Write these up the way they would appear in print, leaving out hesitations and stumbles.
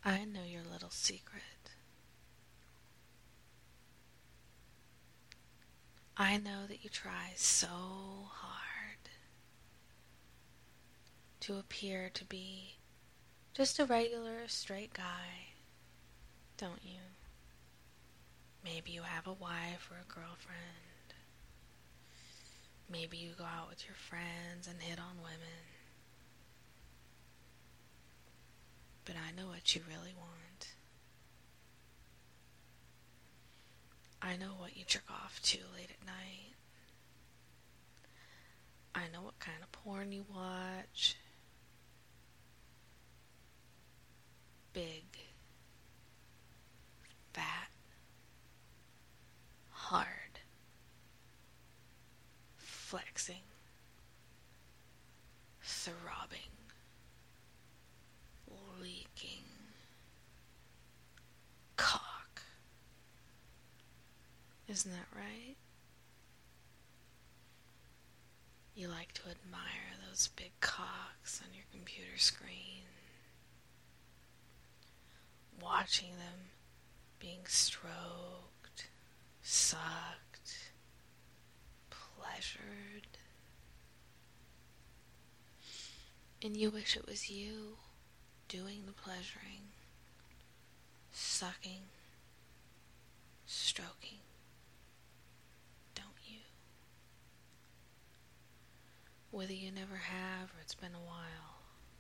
I know your little secret. I know that you try so hard to appear to be just a regular straight guy, don't you? Maybe you have a wife or a girlfriend. Maybe you go out with your friends and hit on women. But I know what you really want. I know what you jerk off to late at night. I know what kind of porn you watch. Big, fat, hard, flexing, throbbing, leaking, cock. Isn't that right? You like to admire those big cocks on your computer screen, watching them being stroked, sucked, pleasured. And you wish it was you doing the pleasuring, sucking, stroking, don't you? Whether you never have or it's been a while,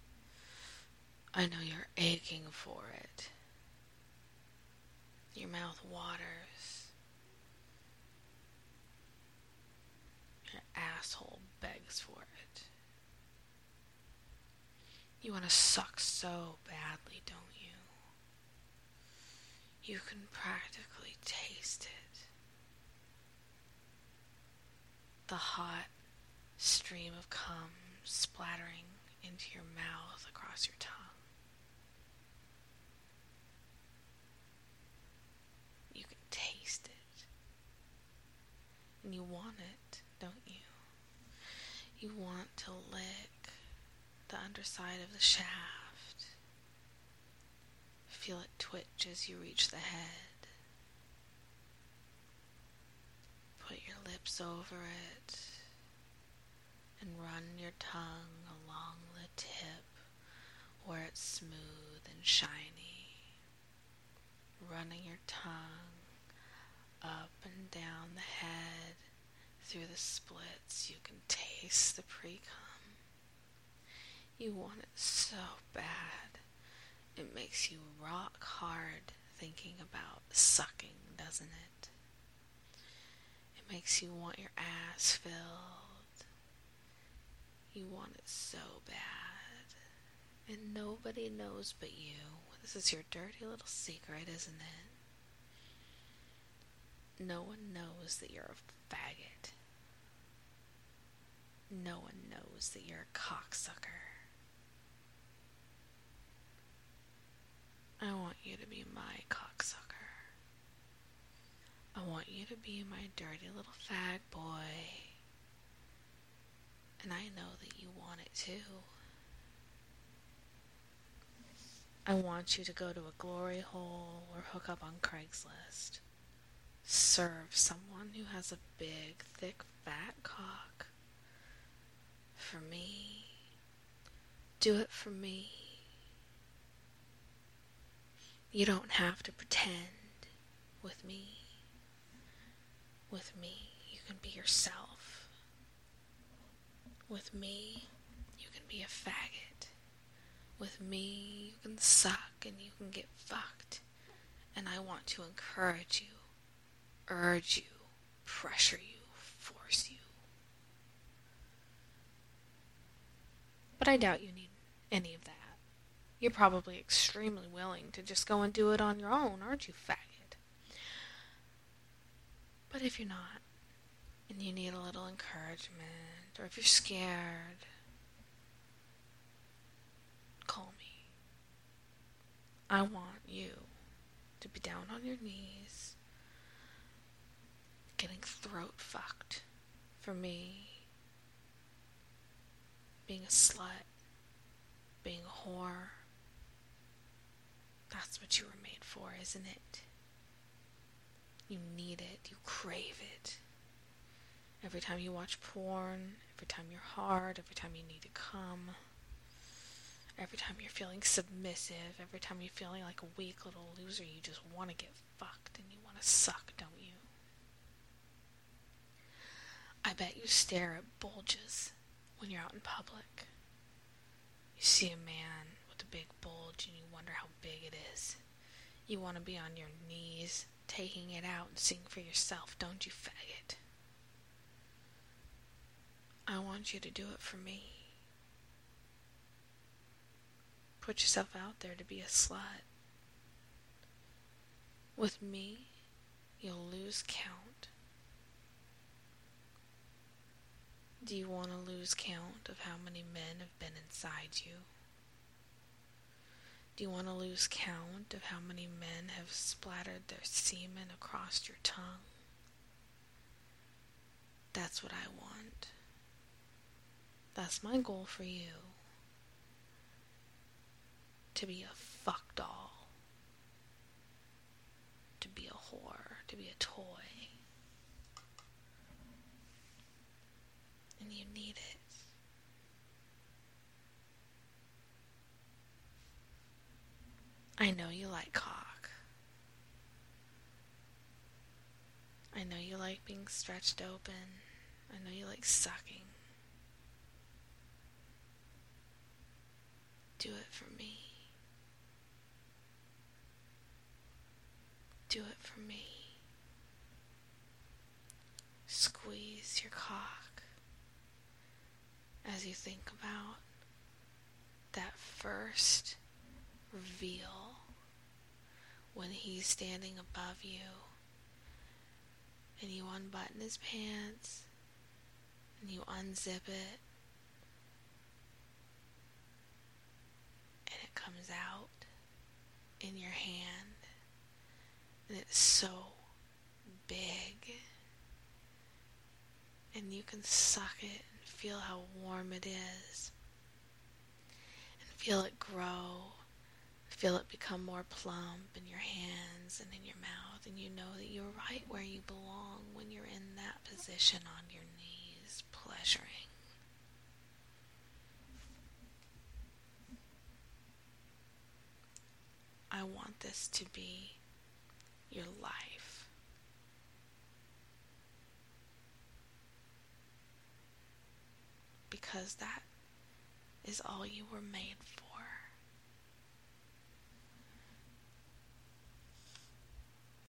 I know you're aching for it. Your mouth waters. Your asshole begs for it. You want to suck so badly, don't you? You can practically taste it. The hot stream of cum splattering into your mouth across your tongue. You can taste it. And you want it, don't you? You want to lick the underside of the shaft. Feel it twitch as you reach the head. Put your lips over it and run your tongue along the tip where it's smooth and shiny. Running your tongue up and down the head through the splits. You can taste the pre-cum. You want it so bad. It makes you rock hard thinking about sucking, doesn't it? It makes you want your ass filled. You want it so bad. And nobody knows but you. This is your dirty little secret, isn't it? No one knows that you're a faggot. No one knows that you're a cocksucker. I want you to be my cocksucker. I want you to be my dirty little fag boy. And I know that you want it too. I want you to go to a glory hole or hook up on Craigslist. Serve someone who has a big, thick, fat cock. For me. Do it for me. You don't have to pretend with me. With me, you can be yourself. With me, you can be a faggot. With me, you can suck and you can get fucked. And I want to encourage you, urge you, pressure you, force you. But I doubt you need any of that. You're probably extremely willing to just go and do it on your own, aren't you, faggot? But if you're not, and you need a little encouragement, or if you're scared, call me. I want you to be down on your knees, getting throat fucked for me, being a slut, being a whore. That's what you were made for, isn't it? You need it. You crave it. Every time you watch porn, every time you're hard, every time you need to come, every time you're feeling submissive, every time you're feeling like a weak little loser, you just want to get fucked and you want to suck, don't you? I bet you stare at bulges when you're out in public. You see a man with a big bulge and you wonder how big it is. You want to be on your knees, taking it out and seeing for yourself, don't you, faggot? I want you to do it for me. Put yourself out there to be a slut. With me, you'll lose count. Do you want to lose count of how many men have been inside you? Do you want to lose count of how many men have splattered their semen across your tongue? That's what I want. That's my goal for you. To be a fuck doll. To be a whore. To be a toy. And you need it. I know you like cock. I know you like being stretched open. I know you like sucking. Do it for me. Do it for me. Squeeze your cock as you think about that first reveal when he's standing above you and you unbutton his pants and you unzip it and it comes out in your hand and it's so big and you can suck it and feel how warm it is and feel it grow, feel it become more plump in your hands and in your mouth, and you know that you're right where you belong when you're in that position on your knees, pleasuring. I want this to be your life. Because that is all you were made for.